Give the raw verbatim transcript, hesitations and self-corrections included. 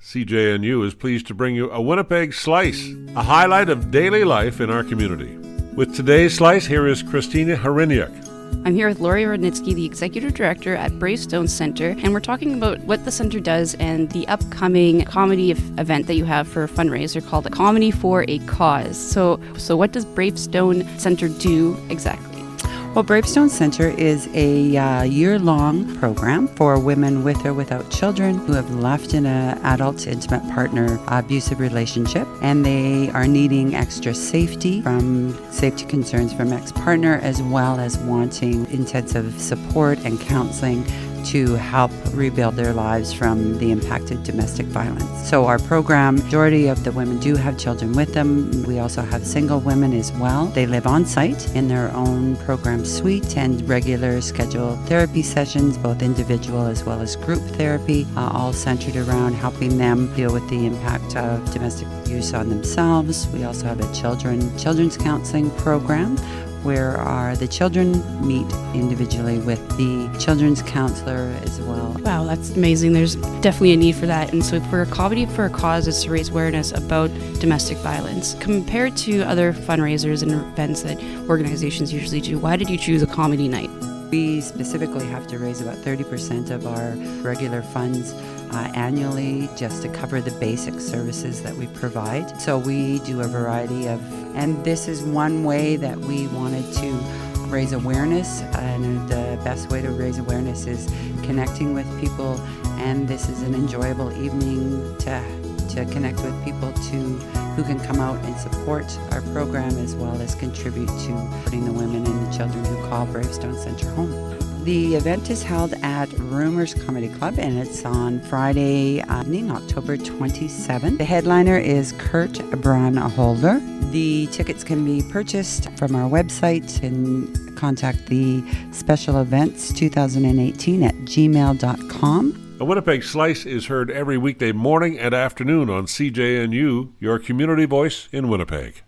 C J N U is pleased to bring you a Winnipeg Slice, a highlight of daily life in our community. With today's Slice, here is Christina Hryniuk. I'm here with Lori Rudnitsky, the Executive Director at Bravestone Centre, and we're talking about what the Centre does and the upcoming comedy event that you have for a fundraiser called the Comedy for a Cause. So, so what does Bravestone Centre do exactly? Well, Bravestone Centre is a uh, year-long program for women with or without children who have left in an adult intimate partner abusive relationship, and they are needing extra safety from safety concerns from ex-partner, as well as wanting intensive support and counseling to help rebuild their lives from the impact of domestic violence. So our program, majority of the women do have children with them. We also have single women as well. They live on site in their own program suite and regular scheduled therapy sessions, both individual as well as group therapy, uh, all centered around helping them deal with the impact of domestic abuse on themselves. We also have a children children's counseling program where our, the children meet individually with the children's counselor as well. Wow, that's amazing. There's definitely a need for that. And so for a Comedy for a Cause is to raise awareness about domestic violence. Compared to other fundraisers and events that organizations usually do, why did you choose a comedy night? We specifically have to raise about thirty percent of our regular funds uh, annually just to cover the basic services that we provide. So we do a variety of, and this is one way that we wanted to raise awareness, and the best way to raise awareness is connecting with people, and this is an enjoyable evening to to connect with people to who can come out and support our program, as well as contribute to putting the women and the children who call Bravestone Centre home. The event is held at Rumors Comedy Club, and it's on Friday evening, October twenty-seventh. The headliner is Kurt Brunholder. The tickets can be purchased from our website, and contact the special events twenty eighteen at gmail dot com. A Winnipeg Slice is heard every weekday morning and afternoon on C J N U, your community voice in Winnipeg.